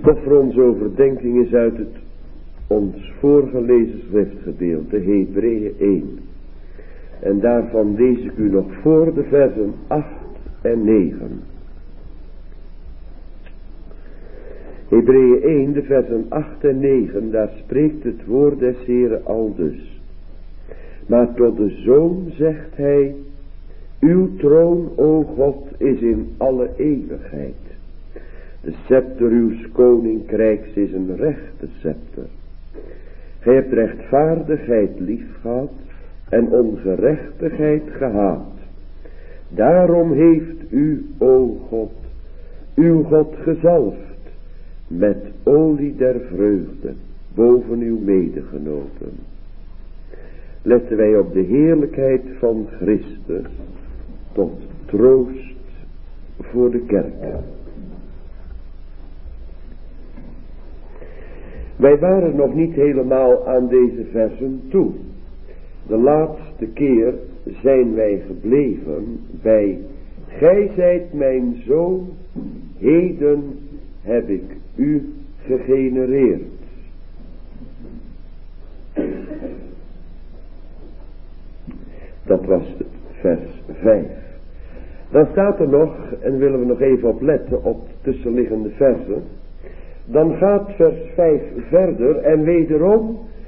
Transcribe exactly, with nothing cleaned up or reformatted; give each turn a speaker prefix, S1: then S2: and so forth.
S1: stof voor onze overdenking is uit het ons voorgelezen schriftgedeelte, Hebreeën één. En daarvan lees ik u nog voor de versen acht en negen. Hebreeën één, de versen acht en negen, daar spreekt het woord des Heren aldus. Maar tot de Zoon zegt hij, uw troon, o God, is in alle eeuwigheid. De scepter uws koninkrijks is een rechte scepter. Gij hebt rechtvaardigheid lief gehad en ongerechtigheid gehaat. Daarom heeft u, o God, uw God gezalfd met olie der vreugde boven uw medegenoten. Letten wij op de heerlijkheid van Christus tot troost voor de kerk. Wij waren nog niet helemaal aan deze versen toe. De laatste keer zijn wij gebleven bij, gij zijt mijn zoon, heden heb ik u gegenereerd. Dat was het, vers vijf. Dan staat er nog, en willen we nog even op letten op tussenliggende versen. Dan gaat vers vijf verder en wederom